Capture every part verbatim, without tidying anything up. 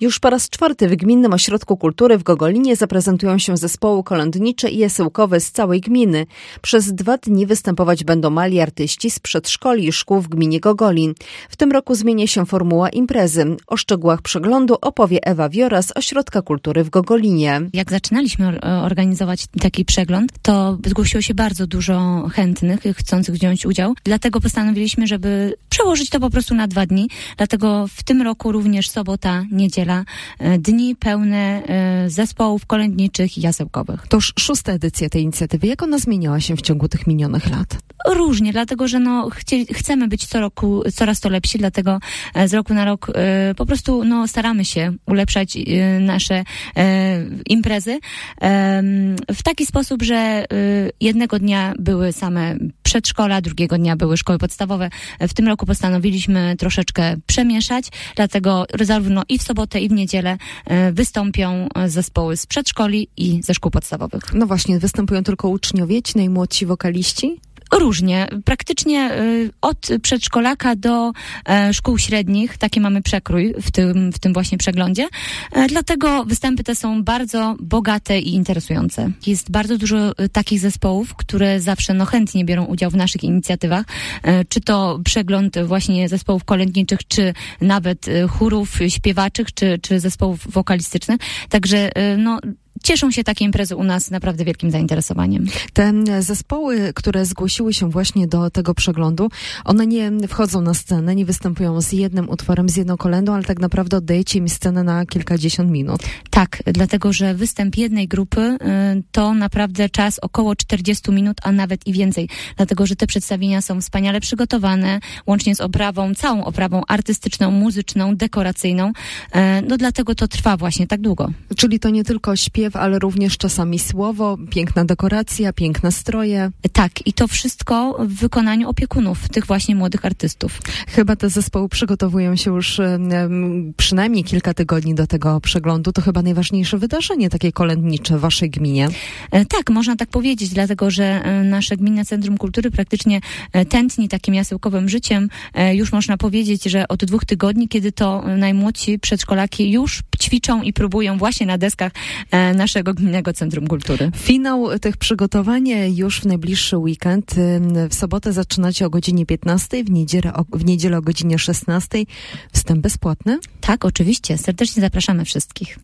Już po raz czwarty w Gminnym Ośrodku Kultury w Gogolinie zaprezentują się zespoły kolędnicze i jasełkowe z całej gminy. Przez dwa dni występować będą mali artyści z przedszkoli i szkół w gminie Gogolin. W tym roku zmieni się formuła imprezy. O szczegółach przeglądu opowie Ewa Wiora z Ośrodka Kultury w Gogolinie. Jak zaczynaliśmy organizować taki przegląd, to zgłosiło się bardzo dużo chętnych, chcących wziąć udział. Dlatego postanowiliśmy, żeby przełożyć to po prostu na dwa dni. Dlatego w tym roku również sobota, niedziela, dni pełne zespołów kolędniczych i jasełkowych. To już szósta edycja tej inicjatywy. Jak ona zmieniała się w ciągu tych minionych lat? Różnie, dlatego że no, chcie, chcemy być co roku coraz to lepsi, dlatego z roku na rok e, po prostu no, staramy się ulepszać e, nasze e, imprezy e, w taki sposób, że e, jednego dnia były same przedszkola, drugiego dnia były szkoły podstawowe. W tym roku postanowiliśmy troszeczkę przemieszać, dlatego zarówno i w sobotę, i w niedzielę e, wystąpią zespoły z przedszkoli i ze szkół podstawowych. No właśnie, występują tylko uczniowie, ci najmłodsi wokaliści? Różnie. Praktycznie y, od przedszkolaka do e, szkół średnich, taki mamy przekrój w tym, w tym właśnie przeglądzie. E, dlatego występy te są bardzo bogate i interesujące. Jest bardzo dużo y, takich zespołów, które zawsze no, chętnie biorą udział w naszych inicjatywach. E, czy to przegląd właśnie zespołów kolędniczych, czy nawet y, chórów śpiewaczych, czy, czy zespołów wokalistycznych. Także y, no cieszą się takie imprezy u nas naprawdę wielkim zainteresowaniem. Te zespoły, które zgłosiły się właśnie do tego przeglądu, one nie wchodzą na scenę, nie występują z jednym utworem, z jedną kolędą, ale tak naprawdę oddajecie im scenę na kilkadziesiąt minut. Tak, dlatego, że występ jednej grupy y, to naprawdę czas około czterdzieści minut, a nawet i więcej. Dlatego, że te przedstawienia są wspaniale przygotowane, łącznie z oprawą, całą oprawą artystyczną, muzyczną, dekoracyjną. Y, no dlatego to trwa właśnie tak długo. Czyli to nie tylko śpiew, ale również czasami słowo, piękna dekoracja, piękne stroje. Tak, i to wszystko w wykonaniu opiekunów, tych właśnie młodych artystów. Chyba te zespoły przygotowują się już um, przynajmniej kilka tygodni do tego przeglądu. To chyba najważniejsze wydarzenie takie kolędnicze w waszej gminie. E, tak, można tak powiedzieć, dlatego, że e, nasze Gminne Centrum Kultury praktycznie e, tętni takim jasełkowym życiem. E, już można powiedzieć, że od dwóch tygodni, kiedy to najmłodsi przedszkolaki już ćwiczą i próbują właśnie na deskach e, naszego Gminnego Centrum Kultury. Finał tych przygotowań już w najbliższy weekend. W sobotę zaczynacie o godzinie piętnastej, w niedzielę o, w niedzielę o godzinie szesnastej. Wstęp bezpłatny? Tak, oczywiście. Serdecznie zapraszamy wszystkich.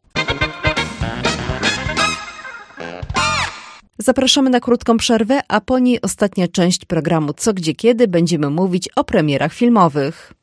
Zapraszamy na krótką przerwę, a po niej ostatnia część programu Co, Gdzie, Kiedy. Będziemy mówić o premierach filmowych.